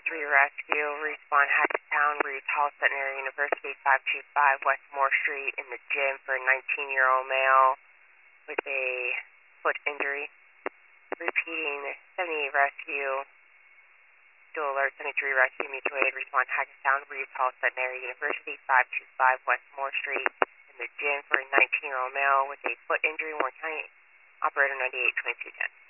Rescue, respond Hackettstown, Reeves Hall, Centenary University, 525 West Moore Street in the gym for a 19-year-old male with a foot injury. Repeating, 78 Rescue, dual alert, 73 Rescue, mutual aid, respond Hackettstown, Reeves Hall, Centenary University, 525 West Moore Street in the gym for a 19-year-old male with a foot injury, Warren County, operator 982210.